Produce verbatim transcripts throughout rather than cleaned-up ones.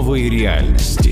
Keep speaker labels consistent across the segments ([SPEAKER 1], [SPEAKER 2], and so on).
[SPEAKER 1] новой реальности.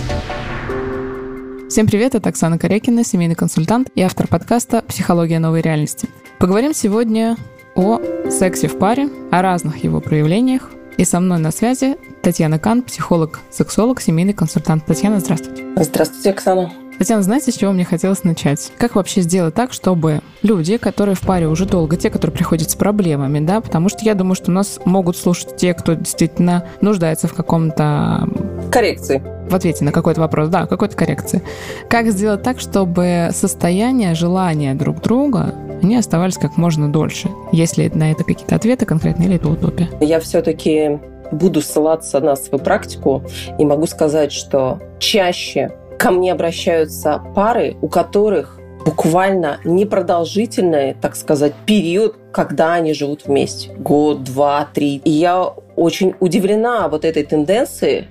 [SPEAKER 2] Всем привет, это Оксана Корякина, семейный консультант и автор подкаста «Психология новой реальности». Поговорим сегодня о сексе в паре, о разных его проявлениях. И со мной на связи Татьяна Кан, психолог, сексолог, семейный консультант. Татьяна, здравствуйте.
[SPEAKER 3] Здравствуйте, Оксана.
[SPEAKER 2] Татьяна, знаете, с чего мне хотелось начать? Как вообще сделать так, чтобы люди, которые в паре уже долго, те, которые приходят с проблемами, да, потому что я думаю, что нас могут слушать те, кто действительно нуждается в каком-то...
[SPEAKER 3] коррекции.
[SPEAKER 2] В ответе на какой-то вопрос, да, какой-то коррекции. Как сделать так, чтобы состояние, желания друг друга, они оставались как можно дольше? Если на это какие-то ответы конкретные или это утопия?
[SPEAKER 3] Я все-таки буду ссылаться на свою практику и могу сказать, что чаще ко мне обращаются пары, у которых буквально непродолжительный, так сказать, период, когда они живут вместе. Год, два, три. И я очень удивлена вот этой тенденции,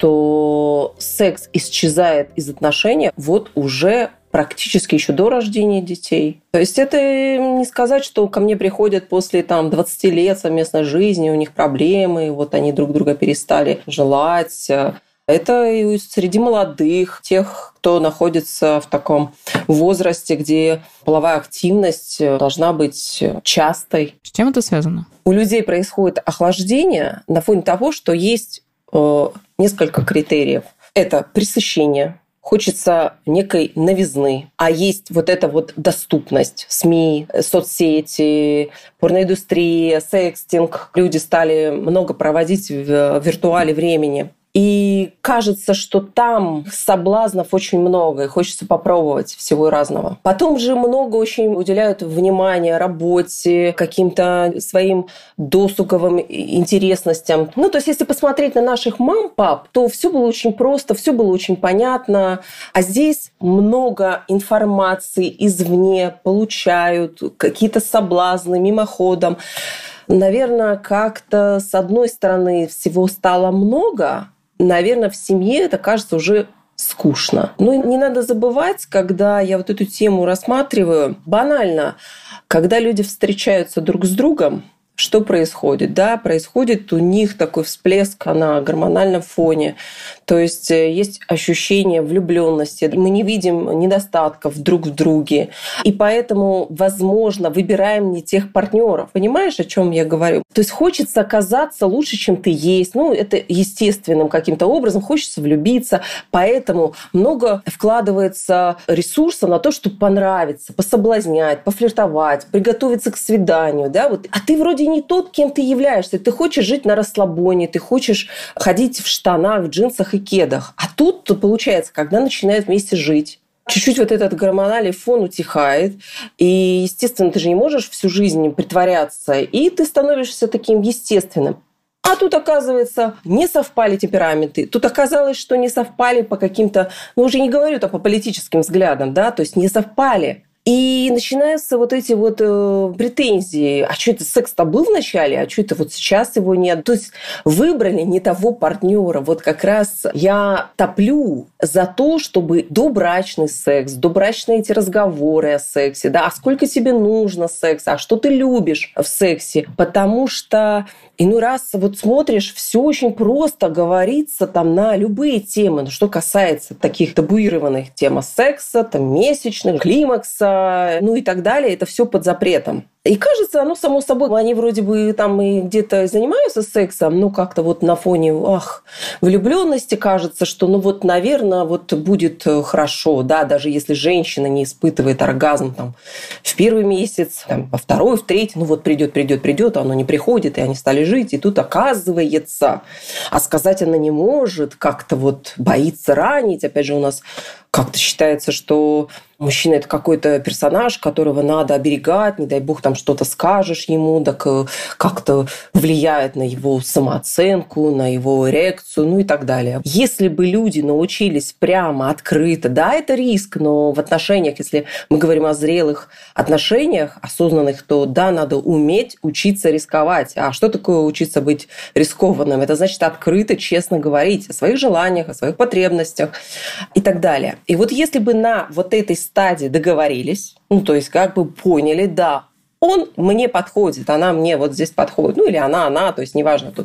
[SPEAKER 3] что секс исчезает из отношений вот уже практически еще до рождения детей. То есть это не сказать, что ко мне приходят после там, двадцати лет совместной жизни, у них проблемы, вот они друг друга перестали желать. Это и среди молодых, тех, кто находится в таком возрасте, где половая активность должна быть частой.
[SPEAKER 2] С чем это связано?
[SPEAKER 3] У людей происходит охлаждение на фоне того, что есть э, несколько критериев. Это пресыщение, хочется некой новизны, а есть вот эта вот доступность. СМИ, соцсети, порноиндустрия, секстинг. Люди стали много проводить в виртуале времени. И кажется, что там соблазнов очень много, и хочется попробовать всего разного. Потом же много очень уделяют внимания работе, каким-то своим досуговым интересностям. Ну, то есть, если посмотреть на наших мам, пап, то все было очень просто, все было очень понятно. А здесь много информации извне получают, какие-то соблазны мимоходом. Наверное, как-то, с одной стороны, всего стало много. Наверное, в семье это кажется уже скучно. Но не надо забывать, когда я вот эту тему рассматриваю, банально, когда люди встречаются друг с другом, что происходит? Да, происходит у них такой всплеск на гормональном фоне. То есть есть ощущение влюбленности. Мы не видим недостатков друг в друге. И поэтому, возможно, выбираем не тех партнеров. Понимаешь, о чем я говорю? То есть хочется оказаться лучше, чем ты есть. Ну, это естественным каким-то образом. Хочется влюбиться. Поэтому много вкладывается ресурса на то, чтобы понравиться, пособлазнять, пофлиртовать, приготовиться к свиданию. Да? Вот. А ты вроде не тот, кем ты являешься. Ты хочешь жить на расслабоне, ты хочешь ходить в штанах, в джинсах и кедах. А тут получается, когда начинают вместе жить, чуть-чуть вот этот гормональный фон утихает, и, естественно, ты же не можешь всю жизнь притворяться, и ты становишься таким естественным. А тут, оказывается, не совпали темпераменты. Тут оказалось, что не совпали по каким-то, ну, уже не говорю там по политическим взглядам, да, то есть не совпали. И начинаются вот эти вот э, претензии. А что это секс-то был в начале, а что это вот сейчас его нет? То есть выбрали не того партнера. Вот как раз я топлю за то, чтобы добрачный секс, добрачные эти разговоры о сексе, да, а сколько тебе нужно секса, а что ты любишь в сексе? Потому что иной раз вот смотришь, все очень просто говорится там на любые темы. Но что касается таких табуированных тем секса, там, месячных, климакса, ну и так далее, это все под запретом. И кажется, оно само собой, они вроде бы там и где-то занимаются сексом, но как-то вот на фоне, ах, влюбленности кажется, что, ну вот, наверное, вот будет хорошо, да, даже если женщина не испытывает оргазм там в первый месяц, там, во второй, в третий, ну вот придет, придет, придет, а оно не приходит, и они стали жить, и тут оказывается, а сказать она не может, как-то вот боится ранить, опять же у нас как-то считается, что мужчина – это какой-то персонаж, которого надо оберегать, не дай бог там что-то скажешь ему, так как-то влияет на его самооценку, на его эрекцию, ну и так далее. Если бы люди научились прямо, открыто, да, это риск, но в отношениях, если мы говорим о зрелых отношениях, осознанных, то да, надо уметь учиться рисковать. А что такое учиться быть рискованным? Это значит открыто, честно говорить о своих желаниях, о своих потребностях и так далее. И вот если бы на вот этой стадии договорились, ну, то есть как бы поняли, да, он мне подходит, она мне вот здесь подходит, ну, или она, она, то есть неважно тут,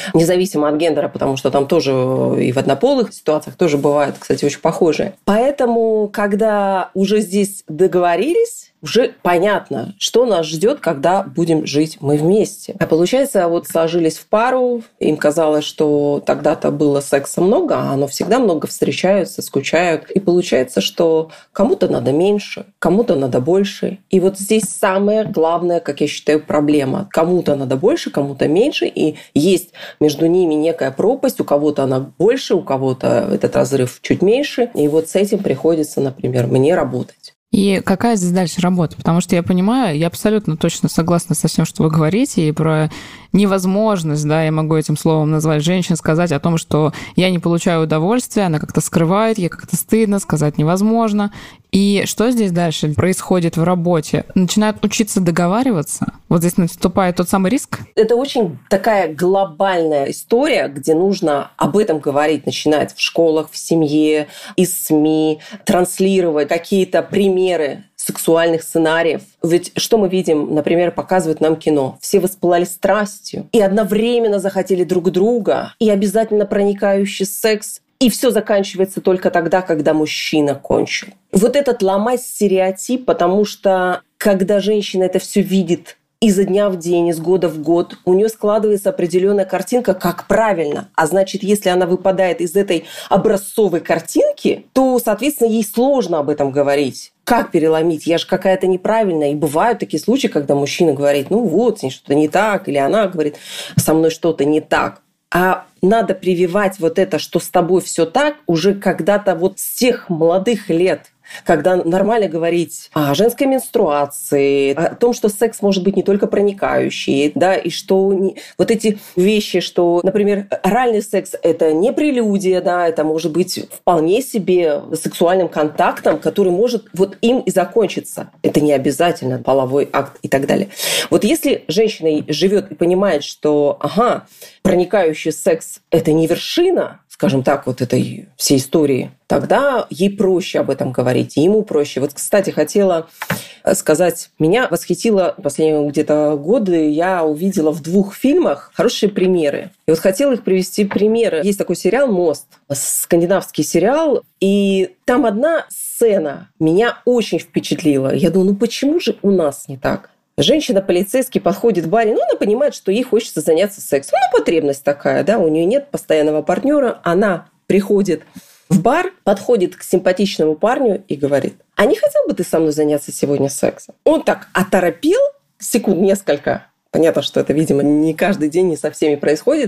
[SPEAKER 3] независимо от гендера, потому что там тоже и в однополых ситуациях тоже бывают, кстати, очень похожие. Поэтому, когда уже здесь договорились, уже понятно, что нас ждет, когда будем жить мы вместе. А получается, вот сложились в пару, им казалось, что тогда-то было секса много, а оно всегда много, встречаются, скучают. И получается, что кому-то надо меньше, кому-то надо больше. И вот здесь самая главная, как я считаю, проблема. Кому-то надо больше, кому-то меньше, и есть между ними некая пропасть. У кого-то она больше, у кого-то этот разрыв чуть меньше. И вот с этим приходится, например, мне работать.
[SPEAKER 2] И какая здесь дальше работа? Потому что я понимаю, я абсолютно точно согласна со всем, что вы говорите, и про невозможность, да, я могу этим словом назвать женщин, сказать о том, что я не получаю удовольствия, она как-то скрывает, ей как-то стыдно, сказать невозможно. И что здесь дальше происходит в работе? Начинают учиться договариваться? Вот здесь наступает тот самый риск?
[SPEAKER 3] Это очень такая глобальная история, где нужно об этом говорить, начинать в школах, в семье, из СМИ, транслировать какие-то примеры сексуальных сценариев. Ведь что мы видим, например, показывает нам кино. Все воспылали страстью и одновременно захотели друг друга, и обязательно проникающий секс. И все заканчивается только тогда, когда мужчина кончил. Вот этот ломать стереотип, потому что когда женщина это все видит изо дня в день, из года в год, у нее складывается определенная картинка, как правильно. А значит, если она выпадает из этой образцовой картинки, то, соответственно, ей сложно об этом говорить. Как переломить? Я же какая-то неправильная. И бывают такие случаи, когда мужчина говорит, ну вот, с ней что-то не так, или она говорит, со мной что-то не так. А надо прививать вот это, что с тобой все так, уже когда-то вот с тех молодых лет, когда нормально говорить о женской менструации, о том, что секс может быть не только проникающий, да, и что не... вот эти вещи, что, например, оральный секс – это не прелюдия, да, это может быть вполне себе сексуальным контактом, который может вот им и закончиться. Это не обязательно половой акт и так далее. Вот если женщина живет и понимает, что, ага, проникающий секс – это не вершина, скажем так, вот этой всей истории, тогда ей проще об этом говорить, и ему проще. Вот, кстати, хотела сказать, меня восхитило последние где-то годы, я увидела в двух фильмах хорошие примеры. И вот хотела их привести примеры. Есть такой сериал «Мост», скандинавский сериал, и там одна сцена меня очень впечатлила. Я думаю, ну почему же у нас не так? Женщина-полицейский подходит к баре, ну, она понимает, что ей хочется заняться сексом. Ну, потребность такая, да, у нее нет постоянного партнера. Она приходит в бар, подходит к симпатичному парню и говорит, а не хотел бы ты со мной заняться сегодня сексом? Он так оторопел, секунд несколько. Понятно, что это, видимо, не каждый день, не со всеми происходит.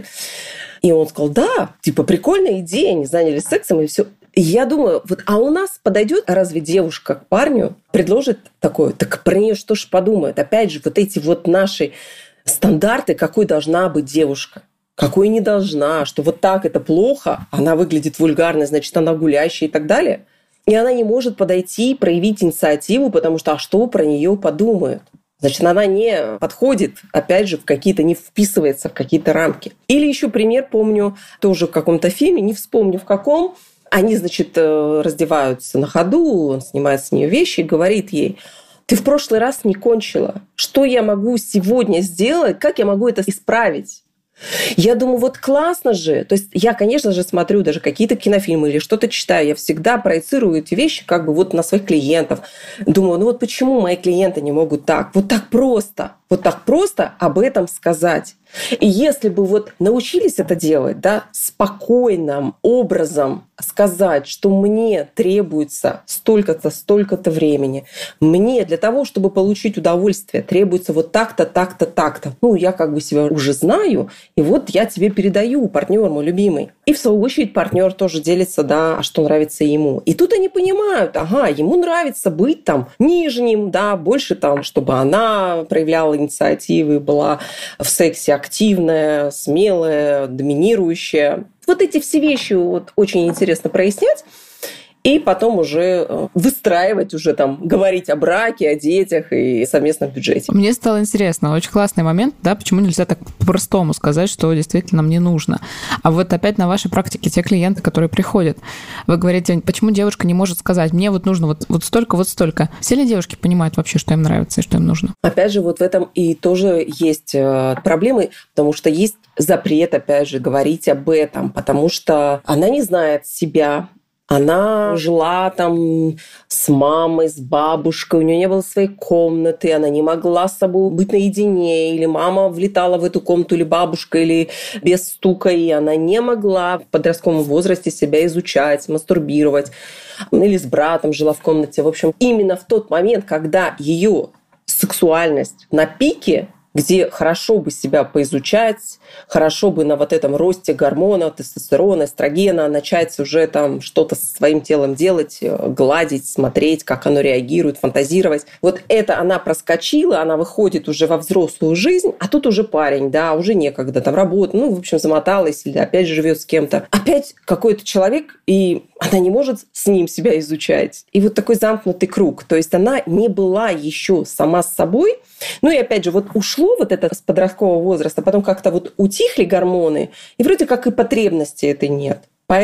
[SPEAKER 3] И он сказал, да, типа, прикольная идея, они занялись сексом, и все. Я думаю, вот, а у нас подойдет разве девушка к парню, предложит такое, так про нее что ж подумают? Опять же, вот эти вот наши стандарты, какой должна быть девушка, какой не должна, что вот так это плохо, она выглядит вульгарно, значит, она гулящая и так далее. И она не может подойти, проявить инициативу, потому что а что про нее подумают? Значит, она не подходит, опять же, в какие-то, не вписывается в какие-то рамки. Или еще пример, помню, тоже в каком-то фильме, не вспомню в каком, они, значит, раздеваются на ходу, он снимает с нее вещи и говорит ей, ты в прошлый раз не кончила. Что я могу сегодня сделать? Как я могу это исправить? Я думаю, вот классно же. То есть я, конечно же, смотрю даже какие-то кинофильмы или что-то читаю. Я всегда проецирую эти вещи как бы вот на своих клиентов. Думаю, ну вот почему мои клиенты не могут так? Вот так просто. Вот так просто об этом сказать. И если бы вот научились это делать, да, спокойным образом сказать, что мне требуется столько-то, столько-то времени, мне для того, чтобы получить удовольствие, требуется вот так-то, так-то, так-то. Ну, я как бы себя уже знаю, и вот я тебе передаю, партнер мой любимый. И в свою очередь партнер тоже делится, да, что нравится ему. И тут они понимают, ага, ему нравится быть там нижним, да, больше там, чтобы она проявляла инициативы, была в сексе активная, смелая, доминирующая. Вот эти все вещи вот очень интересно прояснять. И потом уже выстраивать, уже там говорить о браке, о детях и совместном бюджете.
[SPEAKER 2] Мне стало интересно, очень классный момент, да, почему нельзя так по-простому сказать, что действительно мне нужно. А вот опять на вашей практике те клиенты, которые приходят, вы говорите, почему девушка не может сказать, мне вот нужно вот, вот столько, вот столько. Все ли девушки понимают вообще, что им нравится и что им нужно?
[SPEAKER 3] Опять же, вот в этом и тоже есть проблемы, потому что есть запрет, опять же, говорить об этом, потому что она не знает себя. Она жила там с мамой, с бабушкой, у нее не было своей комнаты, она не могла с собой быть наедине, или мама влетала в эту комнату, или бабушка, или без стука, и она не могла в подростковом возрасте себя изучать, мастурбировать, или с братом жила в комнате. В общем, именно в тот момент, когда ее сексуальность на пике, где хорошо бы себя поизучать, хорошо бы на вот этом росте гормонов, тестостерона, эстрогена начать уже там что-то со своим телом делать, гладить, смотреть, как оно реагирует, фантазировать. Вот это она проскочила, она выходит уже во взрослую жизнь, а тут уже парень, да, уже некогда, там работа, ну, в общем, замоталась или опять живет с кем-то. Опять какой-то человек, и она не может с ним себя изучать. И вот такой замкнутый круг. То есть она не была еще сама с собой. Ну и опять же, вот ушло вот это с подросткового возраста, потом как-то вот утихли гормоны, и вроде как и потребности этой нет.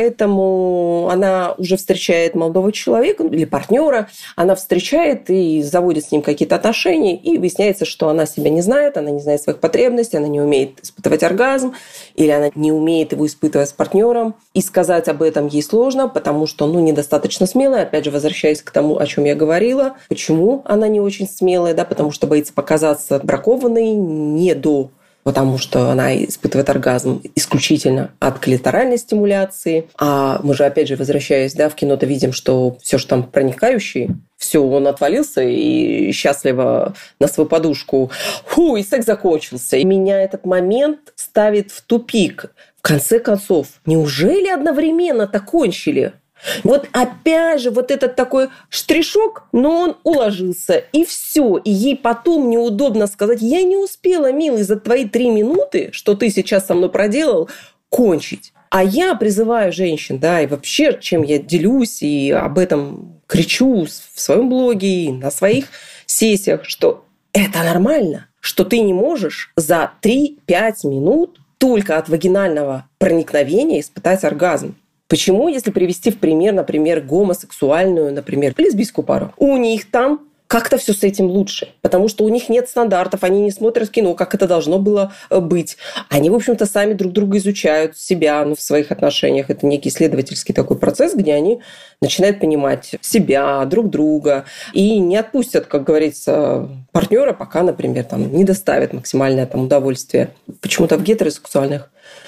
[SPEAKER 3] Поэтому она уже встречает молодого человека или партнера, она встречает и заводит с ним какие-то отношения, и выясняется, что она себя не знает, она не знает своих потребностей, она не умеет испытывать оргазм, или она не умеет его испытывать с партнером. И сказать об этом ей сложно, потому что ну, недостаточно смелая. Опять же, возвращаясь к тому, о чем я говорила. Почему она не очень смелая? Да? Потому что боится показаться бракованной не до... потому что она испытывает оргазм исключительно от клиторальной стимуляции. А мы же, опять же, возвращаясь, да, в кино-то видим, что все, что там проникающий, все, он отвалился и счастливо на свою подушку. Фу, и секс закончился. И меня этот момент ставит в тупик. В конце концов, неужели одновременно-то кончили? Вот опять же вот этот такой штришок, но он уложился, и все. И ей потом неудобно сказать, я не успела, милый, за твои три минуты, что ты сейчас со мной проделал, кончить. А я призываю женщин, да, и вообще, чем я делюсь, и об этом кричу в своем блоге, и на своих сессиях, что это нормально, что ты не можешь за три-пять минут только от вагинального проникновения испытать оргазм. Почему, если привести в пример, например, гомосексуальную, например, лесбийскую пару, у них там как-то все с этим лучше, потому что у них нет стандартов, они не смотрят кино, как это должно было быть. Они, в общем-то, сами друг друга изучают, себя ну, в своих отношениях. Это некий исследовательский такой процесс, где они начинают понимать себя, друг друга, и не отпустят, как говорится, партнера, пока, например, там, не доставят максимальное там, удовольствие. Почему-то в гетеросексуальных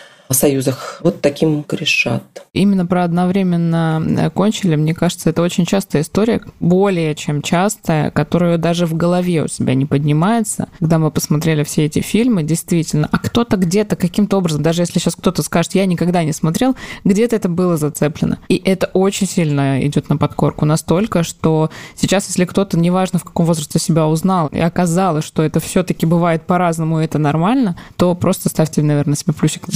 [SPEAKER 3] союзах вот таким грешат.
[SPEAKER 2] Именно про одновременно кончили, мне кажется, это очень частая история, более чем частая, которая даже в голове у себя не поднимается. Когда мы посмотрели все эти фильмы, действительно, а кто-то где-то каким-то образом, даже если сейчас кто-то скажет, я никогда не смотрел, где-то это было зацеплено. И это очень сильно идет на подкорку, настолько, что сейчас, если кто-то, неважно в каком возрасте себя узнал, и оказалось, что это все-таки бывает по-разному, и это нормально, то просто ставьте, наверное, себе плюсик.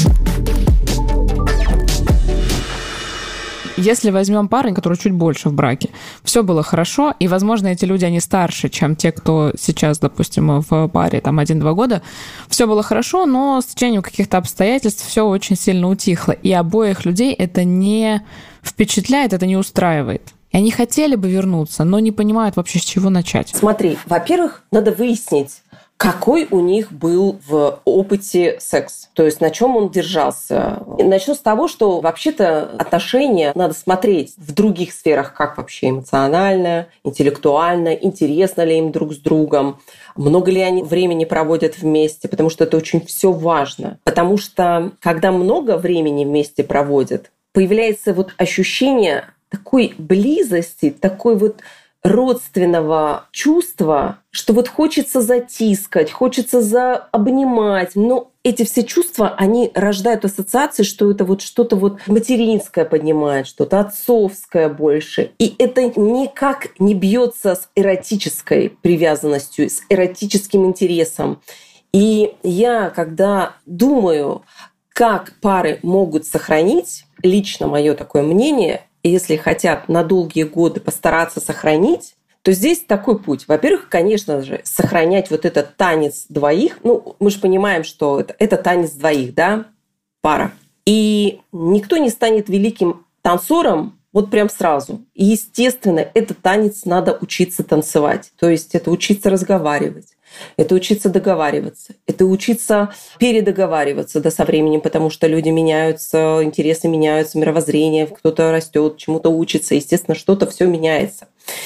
[SPEAKER 2] Если возьмем парень, который чуть больше в браке, все было хорошо, и, возможно, эти люди, они старше, чем те, кто сейчас, допустим, в паре там один-два года, все было хорошо, но с течением каких-то обстоятельств все очень сильно утихло, и обоих людей это не впечатляет, это не устраивает. И они хотели бы вернуться, но не понимают вообще, с чего начать.
[SPEAKER 3] Смотри, во-первых, надо выяснить, какой у них был в опыте секс, то есть на чем он держался. Начну с того, что вообще-то отношения надо смотреть в других сферах, как вообще эмоционально, интеллектуально, интересно ли им друг с другом, много ли они времени проводят вместе, потому что это очень все важно. Потому что когда много времени вместе проводят, появляется вот ощущение такой близости, такой вот родственного чувства, что вот хочется затискать, хочется заобнимать. Но эти все чувства, они рождают ассоциации, что это вот что-то вот материнское поднимает, что-то отцовское больше. И это никак не бьется с эротической привязанностью, с эротическим интересом. И я, когда думаю, как пары могут сохранить, лично мое такое мнение, если хотят на долгие годы постараться сохранить, то здесь такой путь. Во-первых, конечно же, сохранять вот этот танец двоих. Ну, мы же понимаем, что это, это танец двоих, да, пара. И никто не станет великим танцором вот прям сразу. И, естественно, этот танец надо учиться танцевать. То есть это учиться разговаривать, это учиться договариваться, это учиться передоговариваться да, со временем, потому что люди меняются, интересы меняются, мировоззрение, кто-то растет, чему-то учится, естественно, что-то все меняется.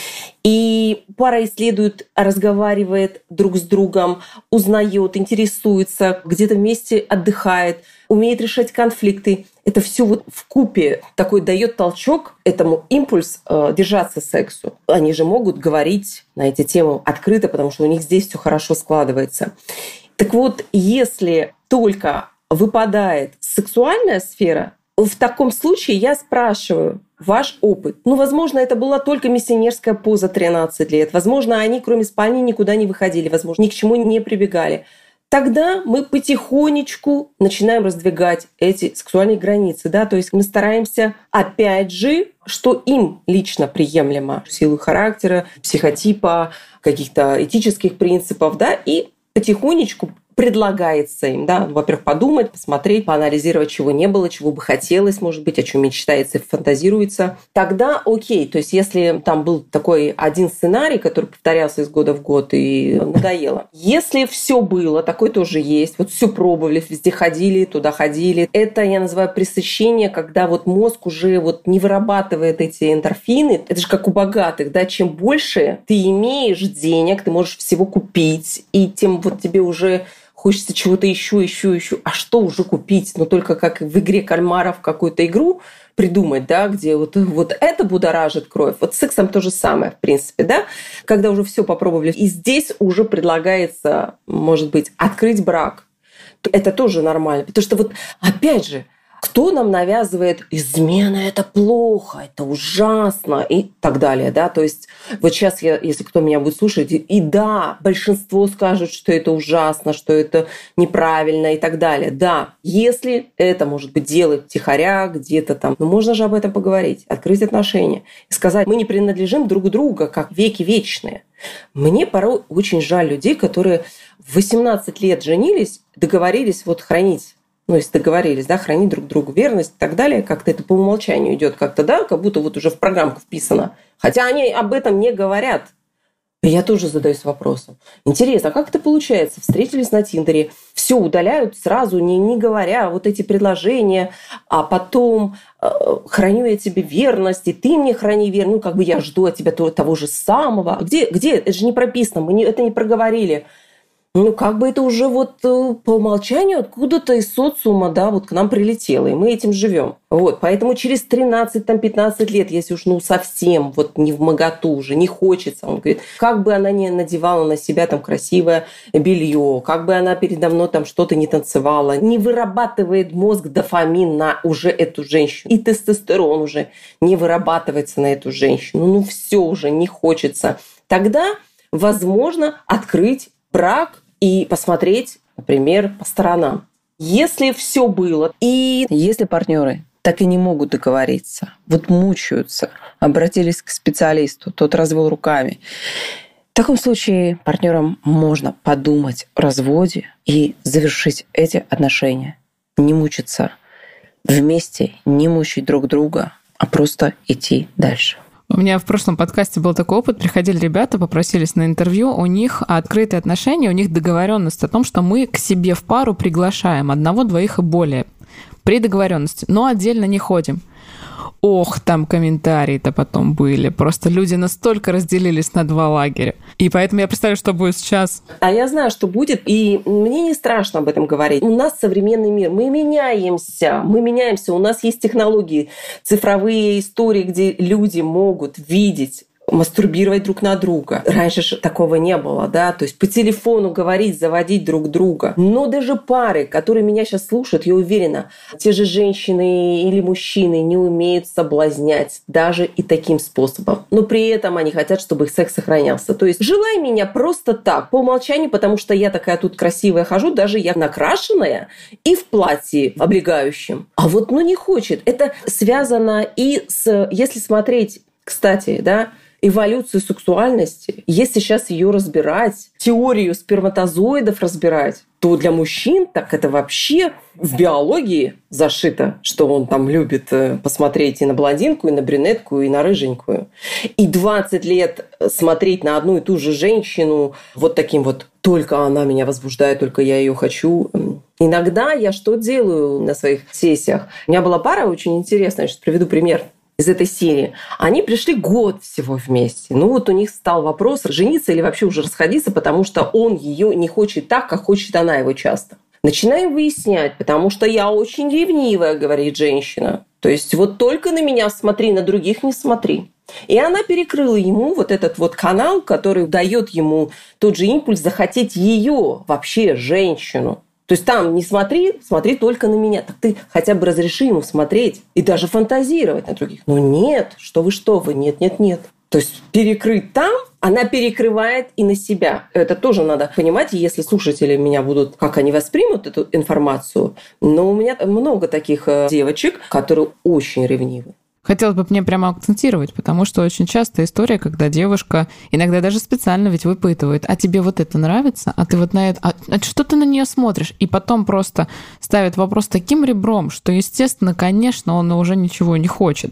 [SPEAKER 3] И пара исследует, разговаривает друг с другом, узнает, интересуется, где-то вместе отдыхает, умеет решать конфликты. Это все вот вкупе такой дает толчок этому импульс э, держаться сексу. Они же могут говорить на эти темы открыто, потому что у них здесь все хорошо складывается. Так вот, если только выпадает сексуальная сфера, в таком случае я спрашиваю, ваш опыт. Ну, возможно, это была только миссионерская поза тринадцать лет. Возможно, они, кроме спальни, никуда не выходили. Возможно, ни к чему не прибегали. Тогда мы потихонечку начинаем раздвигать эти сексуальные границы. Да? То есть мы стараемся, опять же, что им лично приемлемо. Силу характера, психотипа, каких-то этических принципов. Да? И потихонечку предлагается им, да, во-первых, подумать, посмотреть, поанализировать, чего не было, чего бы хотелось, может быть, о чем мечтается и фантазируется. Тогда окей, то есть если там был такой один сценарий, который повторялся из года в год и надоело. Если все было, такое тоже есть, вот все пробовали, везде ходили, туда ходили. Это я называю пресыщение, когда вот мозг уже вот не вырабатывает эти эндорфины. Это же как у богатых, да, чем больше ты имеешь денег, ты можешь всего купить, и тем вот тебе уже хочется чего-то еще, еще, еще. А что уже купить? Ну, только как в игре кальмаров какую-то игру придумать, да, где вот, вот это будоражит кровь. Вот с сексом то же самое, в принципе, да, когда уже все попробовали. И здесь уже предлагается, может быть, открыть брак. Это тоже нормально. Потому что вот, опять же, кто нам навязывает измена – это плохо, это ужасно и так далее. Да? То есть вот сейчас, я, если кто меня будет слушать, и, и да, большинство скажут, что это ужасно, что это неправильно и так далее. Да, если это, может быть, делать втихаря где-то там, ну можно же об этом поговорить, открыть отношения и сказать, мы не принадлежим друг другу, как веки вечные. Мне порой очень жаль людей, которые в восемнадцать лет женились, договорились вот хранить. Ну, если договорились, да, хранить друг другу верность и так далее, как-то это по умолчанию идет как-то, да, как будто вот уже в программку вписано. Хотя они об этом не говорят. И я тоже задаюсь вопросом. Интересно, а как это получается? Встретились на Тиндере, все удаляют сразу, не, не говоря вот эти предложения, а потом э, храню я тебе верность, и ты мне храни верность, ну, как бы я жду от тебя того, того же самого. Где, где? Это же не прописано, мы не, это не проговорили. Ну, как бы это уже вот по умолчанию откуда-то из социума, да, вот к нам прилетело, и мы этим живем. Вот, поэтому через тринадцать-пятнадцать лет, если уж ну совсем вот не вмоготу уже, не хочется, он говорит, как бы она ни надевала на себя там красивое белье, как бы она передо мной там что-то не танцевала, не вырабатывает мозг дофамин на уже эту женщину, и тестостерон уже не вырабатывается на эту женщину, ну все уже не хочется. Тогда возможно открыть брак и посмотреть, например, по сторонам. Если все было, и если партнеры так и не могут договориться, вот мучаются, обратились к специалисту, тот развел руками, в таком случае партнерам можно подумать о разводе и завершить эти отношения. Не мучиться вместе, не мучить друг друга, а просто идти дальше.
[SPEAKER 2] У меня в прошлом подкасте был такой опыт. Приходили ребята, попросились на интервью. У них открытые отношения, у них договоренность о том, что мы к себе в пару приглашаем одного, двоих и более. При договоренности. Но отдельно не ходим. Ох, там комментарии-то потом были. Просто люди настолько разделились на два лагеря. И поэтому я представляю, что будет сейчас.
[SPEAKER 3] А я знаю, что будет, и мне не страшно об этом говорить. У нас современный мир, мы меняемся, мы меняемся. У нас есть технологии, цифровые истории, где люди могут видеть мастурбировать друг на друга. Раньше же такого не было, да, то есть по телефону говорить, заводить друг друга. Но даже пары, которые меня сейчас слушают, я уверена, те же женщины или мужчины не умеют соблазнять даже и таким способом. Но при этом они хотят, чтобы их секс сохранялся. То есть желай меня просто так, по умолчанию, потому что я такая тут красивая хожу, даже я накрашенная и в платье облегающем. А вот ну не хочет. Это связано и с, если смотреть, кстати, да, эволюцию сексуальности, если сейчас ее разбирать, теорию сперматозоидов разбирать, то для мужчин так это вообще в биологии зашито, что он там любит посмотреть и на блондинку, и на брюнетку, и на рыженькую. И двадцать лет смотреть на одну и ту же женщину вот таким вот «только она меня возбуждает, только я ее хочу». Иногда я что делаю на своих сессиях? У меня была пара очень интересная, сейчас приведу пример из этой серии. Они пришли год всего вместе. Ну вот у них стал вопрос, жениться или вообще уже расходиться, потому что он ее не хочет так, как хочет она его часто. Начинаем выяснять, потому что я очень ревнивая, говорит женщина. То есть вот только на меня смотри, на других не смотри. И она перекрыла ему вот этот вот канал, который дает ему тот же импульс захотеть ее, вообще женщину. То есть там не смотри, смотри только на меня. Так ты хотя бы разреши ему смотреть и даже фантазировать на других. Ну нет, что вы, что вы, нет, нет, нет. То есть перекрыть там, она перекрывает и на себя. Это тоже надо понимать, если слушатели меня будут, как они воспримут эту информацию. Но у меня много таких девочек, которые очень ревнивы.
[SPEAKER 2] Хотелось бы мне прямо акцентировать, потому что очень часто история, когда девушка иногда даже специально ведь выпытывает, а тебе вот это нравится, а ты вот на это, а, а что ты на нее смотришь? И потом просто ставит вопрос таким ребром, что, естественно, конечно, он уже ничего не хочет.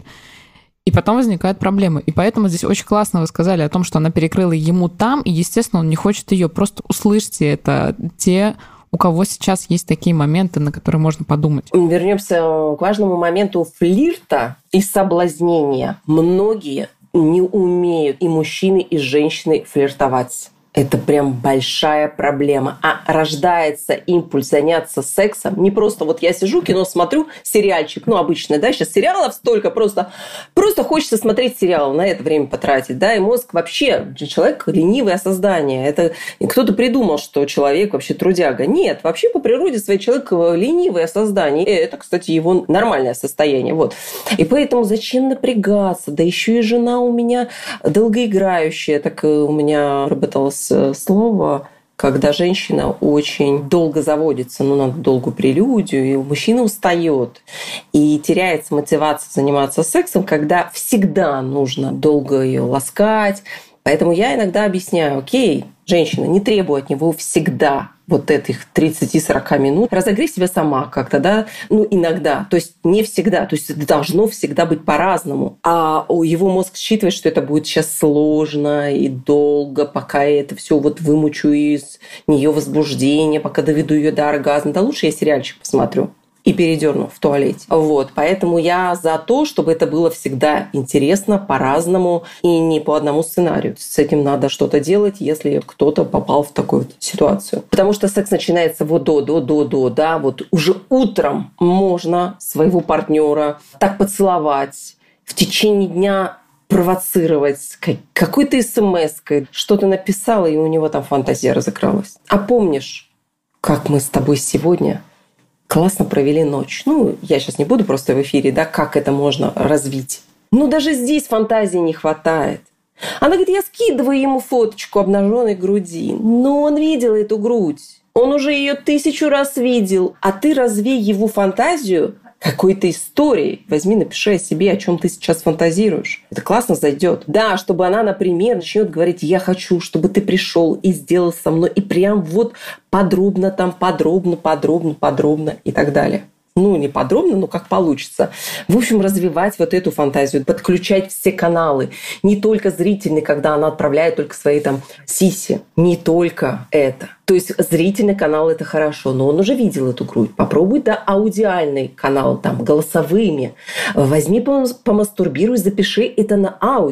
[SPEAKER 2] И потом возникают проблемы. И поэтому здесь очень классно вы сказали о том, что она перекрыла ему там, и, естественно, он не хочет ее. Просто услышьте это, те, у кого сейчас есть такие моменты, на которые можно подумать.
[SPEAKER 3] Вернемся к важному моменту флирта и соблазнения. Многие не умеют, и мужчины, и женщины, флиртовать. Это прям большая проблема. А рождается импульс заняться сексом. Не просто вот я сижу, кино смотрю, сериальчик, ну, обычно, да, сейчас сериалов столько, просто, просто хочется смотреть сериал, на это время потратить, да, и мозг вообще, человек ленивое создание. Это кто-то придумал, что человек вообще трудяга. Нет, вообще по природе своей человек ленивое создание. И это, кстати, его нормальное состояние. Вот. И поэтому зачем напрягаться? Да еще и жена у меня долгоиграющая, так у меня работалась слово, когда женщина очень долго заводится, ну, на долгую прелюдию, и мужчина устает, и теряется мотивация заниматься сексом, когда всегда нужно долго ее ласкать. Поэтому я иногда объясняю, окей, женщина, не требуй от него всегда вот этих тридцать-сорок минут. Разогрей себя сама как-то, да, ну, иногда, то есть не всегда, то есть это должно всегда быть по-разному. А его мозг считывает, что это будет сейчас сложно и долго, пока я это все вот вымучу из нее возбуждение, пока доведу ее до оргазма. Да лучше я сериальчик посмотрю и передерну в туалете. Вот. Поэтому я за то, чтобы это было всегда интересно, по-разному и не по одному сценарию. С этим надо что-то делать, если кто-то попал в такую вот ситуацию. Потому что секс начинается вот до, до, до, до, да, вот уже утром можно своего партнера так поцеловать, в течение дня провоцировать какой-то смс-кой, что-то написала, и у него там фантазия разыгралась. А помнишь, как мы с тобой сегодня классно провели ночь? Ну, я сейчас не буду просто в эфире, да, как это можно развить. Но даже здесь фантазии не хватает. Она говорит, я скидываю ему фоточку обнаженной груди. Но он видел эту грудь. Он уже ее тысячу раз видел. А ты развей его фантазию какой-то историей. Возьми, напиши о себе, о чем ты сейчас фантазируешь. Это классно зайдет. Да, чтобы она, например, начнет говорить, я хочу, чтобы ты пришел и сделал со мной. И прям вот подробно там, подробно, подробно, подробно и так далее. Ну, не подробно, но как получится. В общем, развивать вот эту фантазию, подключать все каналы. Не только зрительный, когда она отправляет только свои там сиси. Не только это. То есть зрительный канал – это хорошо, но он уже видел эту грудь. Попробуй, да, аудиальный канал, там, голосовыми. Возьми, помастурбируй, запиши это на аудио.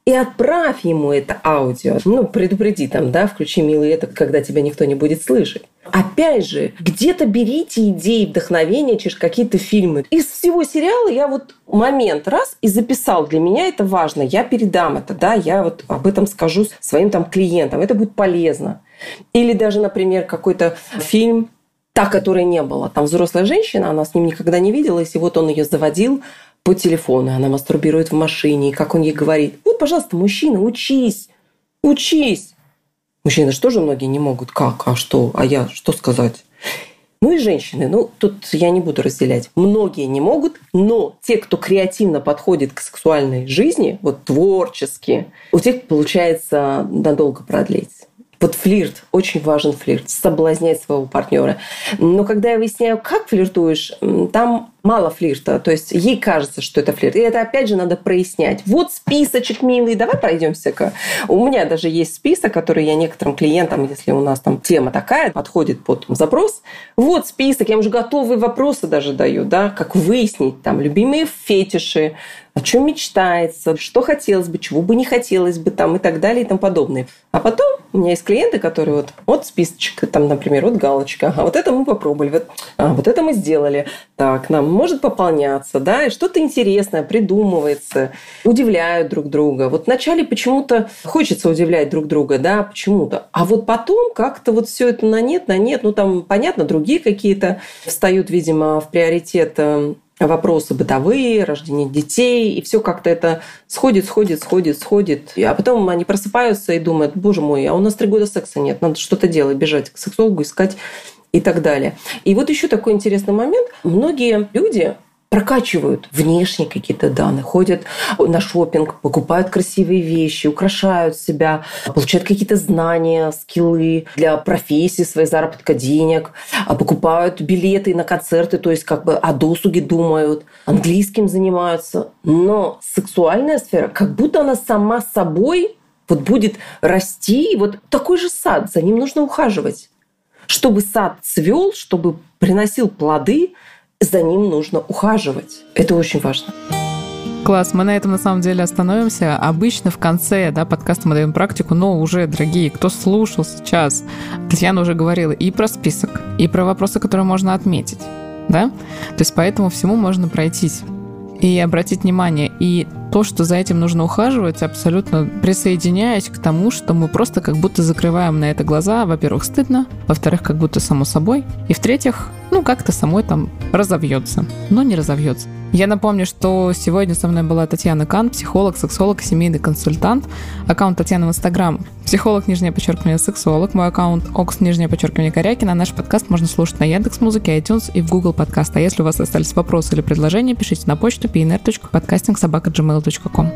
[SPEAKER 3] и отправь ему это аудио. Ну, предупреди там, да, включи, милый, это, когда тебя никто не будет слышать. Опять же, где-то берите идеи, вдохновения через какие-то фильмы. Из всего сериала я вот момент раз и записал. Для меня это важно. Я передам это, да, я вот об этом скажу своим там клиентам. Это будет полезно. Или даже, например, какой-то фильм, та, которой не было. Там взрослая женщина, она с ним никогда не виделась, и вот он ее заводил по телефону, она мастурбирует в машине, и как он ей говорит: вот, пожалуйста, мужчина, учись, учись. Мужчины же тоже многие не могут. Как? А что? А я что сказать? Ну и женщины. Ну, тут я не буду разделять. Многие не могут, но те, кто креативно подходит к сексуальной жизни, вот творчески, у тех получается надолго продлить. Вот флирт, очень важен флирт, соблазнять своего партнера. Но когда я выясняю, как флиртуешь, там мало флирта. То есть ей кажется, что это флирт. И это опять же надо прояснять. Вот списочек, милый, давай пройдемся-ка. У меня даже есть список, который я некоторым клиентам, если у нас там тема такая, подходит под запрос. Вот список, я уже готовые вопросы даже даю, да, как выяснить там любимые фетиши, о чем мечтается, что хотелось бы, чего бы не хотелось бы там и так далее и тому подобное. А потом у меня есть клиенты, которые вот, вот списочек, там, например, вот галочка, а вот это мы попробовали, вот, а вот это мы сделали. Так, нам может пополняться, да, и что-то интересное придумывается, удивляют друг друга. Вот вначале почему-то хочется удивлять друг друга, да, почему-то. А вот потом как-то вот все это на нет, на нет, ну там, понятно, другие какие-то встают, видимо, в приоритет вопросы бытовые, рождение детей, и все как-то это сходит, сходит, сходит, сходит. А потом они просыпаются и думают: боже мой, а у нас три года секса нет, надо что-то делать, бежать к сексологу, искать и так далее. И вот еще такой интересный момент. Многие люди прокачивают внешние какие-то данные, ходят на шопинг, покупают красивые вещи, украшают себя, получают какие-то знания, скиллы для профессии, своей заработка денег, покупают билеты на концерты, то есть как бы о досуге думают, английским занимаются. Но сексуальная сфера, как будто она сама собой вот будет расти. Вот такой же сад, за ним нужно ухаживать. Чтобы сад цвел, чтобы приносил плоды, за ним нужно ухаживать. Это очень важно.
[SPEAKER 2] Класс, мы на этом на самом деле остановимся. Обычно в конце, да, подкаста мы даем практику, но уже, дорогие, кто слушал сейчас, Татьяна уже говорила и про список, и про вопросы, которые можно отметить, да? То есть по этому всему можно пройтись и обратить внимание. И то, что за этим нужно ухаживать, абсолютно присоединяясь к тому, что мы просто как будто закрываем на это глаза. Во-первых, стыдно, во-вторых, как будто само собой, и в-третьих, ну, как-то самой там разовьется, но не разовьется. Я напомню, что сегодня со мной была Татьяна Кан, психолог, сексолог, семейный консультант. Аккаунт Татьяны в Инстаграм — психолог, нижнее подчеркивание, сексолог. Мой аккаунт — окс, нижнее подчеркивание, Корякина. Наш подкаст можно слушать на Яндекс.Музыке, iTunes и в Google Подкаст. А если у вас остались вопросы или предложения, пишите на почту пи эн эр точка подкастинг собака джи мейл точка ком.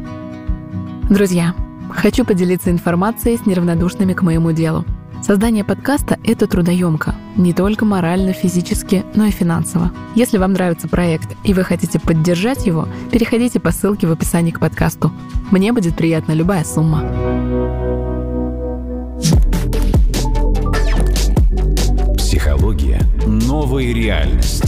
[SPEAKER 2] Друзья, хочу поделиться информацией с неравнодушными к моему делу. Создание подкаста – это трудоемко, не только морально, физически, но и финансово. Если вам нравится проект и вы хотите поддержать его, переходите по ссылке в описании к подкасту. Мне будет приятна любая сумма.
[SPEAKER 1] Психология новой реальности.